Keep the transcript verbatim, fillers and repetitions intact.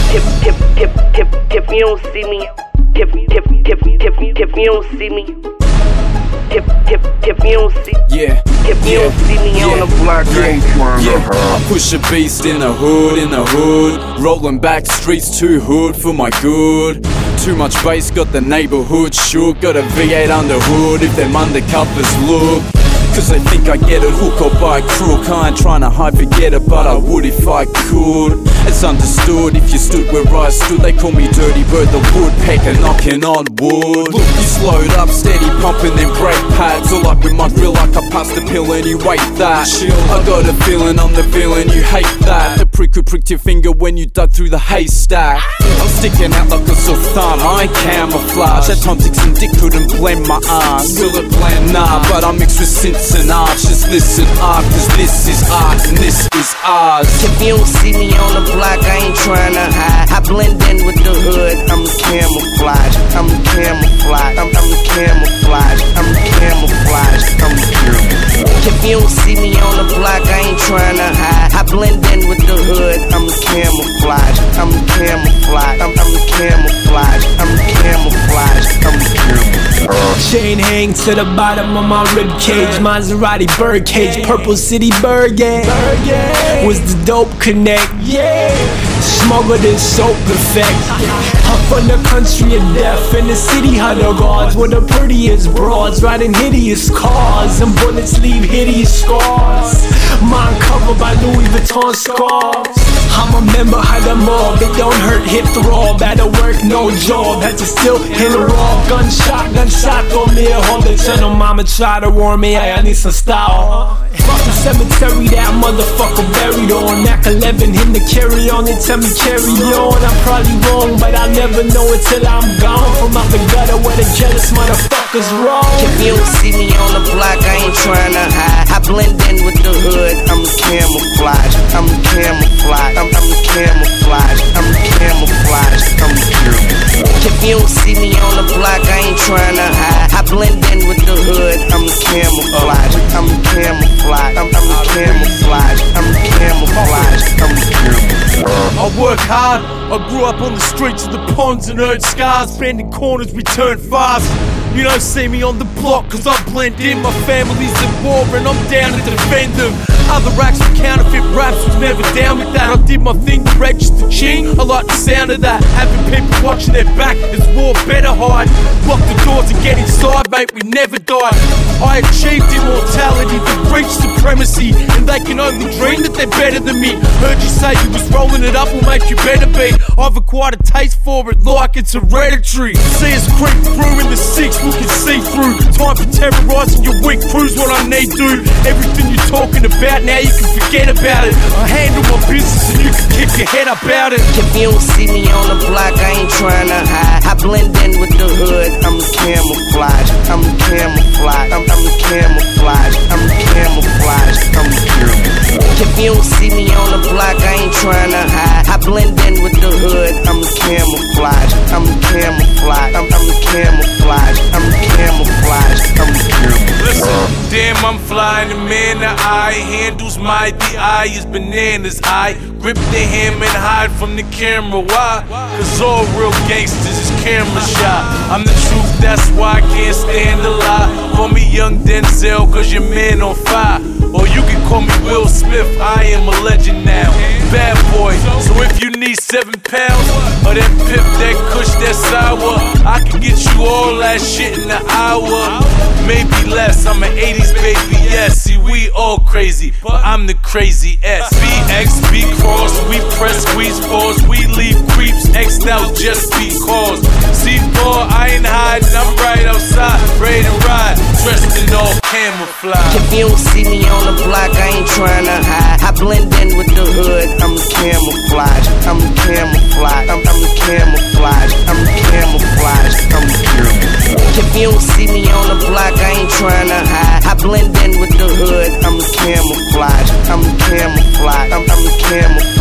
If, if, if, if, if you don't see me, if, if, if, if, if you don't see me, if, if, if you don't see, yeah, if you yeah, don't see me yeah, on the block, I ain't trying to yeah. hide. I push a beast in the hood, in the hood, rolling back streets too hood for my good. Too much bass, got the neighborhood shook. Got a V eight under hood if them undercovers look. Cause they think I get it hook or by crook. I ain't trying to hide, forget it, but I would if I could. It's understood if you stood where I stood. They call me Dirty Bird, the woodpecker knocking on wood. Look, you slowed up, steady pumping them brake pads. All like we might feel like I passed the pill and you wait that. I got a feeling I'm the villain, you hate that. The prick who pricked your finger when you dug through the haystack. I'm sticking out like a sore thumb, I ain't camouflage. At times Dix and Dick couldn't blend my ass. Will it blend? Nah, but I'm mixed with synths and arts. Just listen up, cause this is art and this is ours. If you don't see me on the block, I ain't trying to hide. I blend in with the hood, I'm camouflage. I'm camouflage, I'm, I'm camouflage. I'm camouflage, I'm camouflage. If you don't see me on the block, I ain't trying to hide. I blend in with the hood, I'm camouflage. I'm camouflage, I'm, I'm camouflage. I'm camouflage, I'm camouflage. Chain hang to the bottom of my rib cage. Maserati birdcage, Purple City Burger. Was the dope connect? Yeah. Smuggled in soap effect. I'm from the country of death, in the city hunter guards, with the prettiest broads riding hideous cars, and bullets leave hideous scars. Mine covered by Louis Vuitton scarves. I'm a member of the mob, it don't hurt, hit throb. At work, no job, had to still hit a raw. Gunshot, gunshot on me, hold the channel. Mama try to warn me, hey, I need some style. Fuck the cemetery, that motherfucker buried on. Mac eleven, him to carry on, they tell me carry on. I'm probably wrong, but I'll never know it till I'm gone. From out the gutter where the jealous motherfuckers roam. If you don't see me on the block, I ain't trying to hide. I blend in with the hood, I'm camouflage. I'm camouflage, I'm, I'm camouflage. I'm camouflage, I'm camouflage. If you don't see me on the block, I ain't trying to hide. I blend in with the hood, I'm camouflage. I'm camouflage, I'm, I'm camouflage. I'm camouflage, I'm camouflage. I work hard, I grew up on the streets of the ponds and earned scars. Bending corners, we turn fast. You don't see me on the block cause I blend in. My family's at war and I'm down to defend them. Other acts with counterfeit raps was never down with that. I did my thing to register ching, I like the sound of that. Having people watching their back is war, better hide. Lock the doors and get inside, mate, we never died. I achieved immortality to reach supremacy, and they can only dream that they're better than me. Heard you say you was rolling it up will make you better be. I've acquired a taste for it like it's hereditary. See us creep through in the six, we can see through. Time for terrorizing your weak crews, what I need, dude. Everything you're talking about now you can forget about it. I handle my business and you can kick your head up out it. If you don't see me on the block, I ain't trying to hide. I blend in with the hood, I'm camouflage. I'm camouflage, I'm, I'm camouflage. I'm camouflage, I'm camouflage. If you don't see me on the block, I ain't trying to hide. I blend in with the hood, I'm camouflage. I'm camouflage, I'm, I'm camouflage. I'm camouflage, I'm camouflage. Listen, damn, I'm flying the man the eye. Handles my the eye is bananas. I grip the hammer and hide from the camera. Why? Cause all real gangsters is camera shy. I'm the truth, that's why I can't stand a lie. Call me Young Denzel cause your man on fire. Or you can call me Will Smith, I am a legend now. Bad boy, so if you need seven pounds or that pip, that kush, that sour, I can get you all that shit in an hour. Maybe less, I'm an eighties baby, yes. See, we all crazy, but I'm the crazy S. B X, B cross, we press, squeeze, pause. We leave creeps, X'd out just because. C four, I ain't hiding, I'm right outside, ready to ride, dressed in all camouflage. If you don't see me on the block, I ain't trying to hide. I blend in with the hood, I'm camouflage. I'm camouflage, I'm, I'm camouflage. I'm camouflage, I'm camouflage. If you don't see me on the block, I ain't trying to hide. I blend in with the hood, I'm camouflage. I'm camouflage, I'm, I'm camouflage.